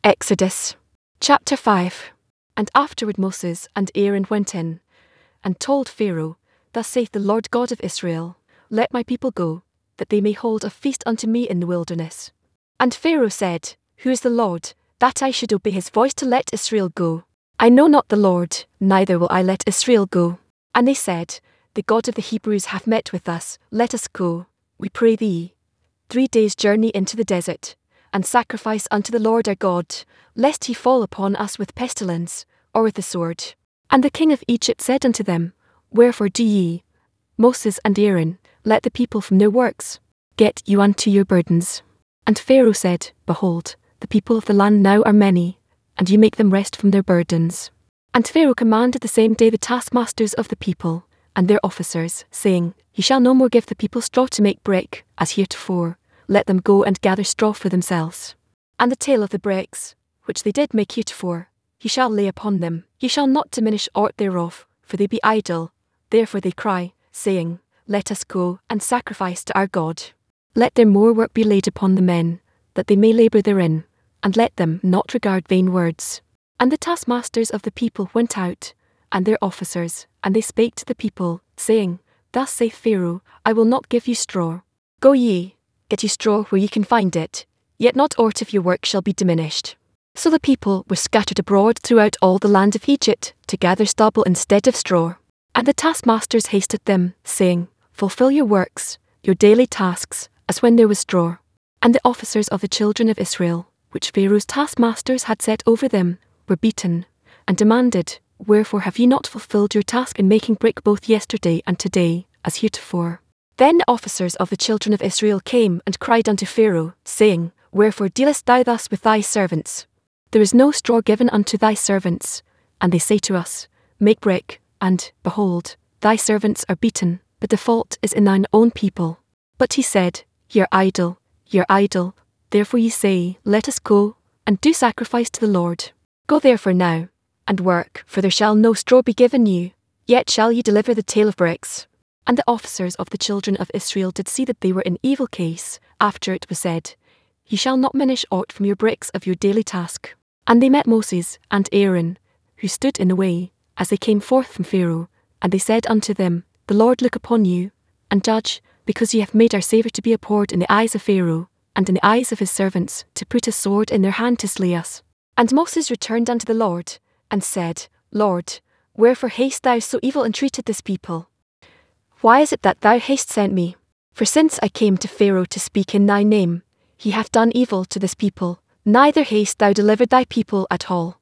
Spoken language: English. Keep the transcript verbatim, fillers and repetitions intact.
Exodus chapter five. And afterward Moses and Aaron went in, and told Pharaoh, Thus saith the Lord God of Israel, Let my people go, that they may hold a feast unto me in the wilderness. And Pharaoh said, Who is the Lord, that I should obey his voice to let Israel go? I know not the Lord, neither will I let Israel go. And they said, The God of the Hebrews hath met with us, let us go, we pray thee, three days' journey into the desert, and sacrifice unto the Lord our God, lest he fall upon us with pestilence, or with the sword. And the king of Egypt said unto them, Wherefore do ye, Moses and Aaron, let the people from their works? Get you unto your burdens. And Pharaoh said, Behold, the people of the land now are many, and you make them rest from their burdens. And Pharaoh commanded the same day the taskmasters of the people, and their officers, saying, Ye shall no more give the people straw to make brick, as heretofore. Let them go and gather straw for themselves. And the tale of the bricks, which they did make heretofore, ye shall lay upon them, ye shall not diminish aught thereof, for they be idle. Therefore they cry, saying, Let us go and sacrifice to our God. Let their more work be laid upon the men, that they may labour therein, and let them not regard vain words. And the taskmasters of the people went out, and their officers, and they spake to the people, saying, Thus saith Pharaoh, I will not give you straw. Go ye, get ye straw where ye can find it, yet not aught of your work shall be diminished. So the people were scattered abroad throughout all the land of Egypt, to gather stubble instead of straw. And the taskmasters hasted them, saying, Fulfill your works, your daily tasks, as when there was straw. And the officers of the children of Israel, which Pharaoh's taskmasters had set over them, were beaten, and demanded, Wherefore have ye not fulfilled your task in making brick both yesterday and today, as heretofore? Then the officers of the children of Israel came and cried unto Pharaoh, saying, Wherefore dealest thou thus with thy servants? There is no straw given unto thy servants. And they say to us, Make brick, and, behold, thy servants are beaten, but the fault is in thine own people. But he said, Ye are idle, ye are idle, therefore ye say, Let us go, and do sacrifice to the Lord. Go therefore now, and work, for there shall no straw be given you, yet shall ye deliver the tale of bricks. And the officers of the children of Israel did see that they were in evil case, after it was said, Ye shall not minish aught from your bricks of your daily task. And they met Moses and Aaron, who stood in the way, as they came forth from Pharaoh, and they said unto them, The Lord look upon you, and judge, because ye have made our Saviour to be abhorred in the eyes of Pharaoh, and in the eyes of his servants, to put a sword in their hand to slay us. And Moses returned unto the Lord, and said, Lord, wherefore hast thou so evil entreated this people? Why is it that thou hast sent me? For since I came to Pharaoh to speak in thy name, he hath done evil to this people, neither hast thou delivered thy people at all.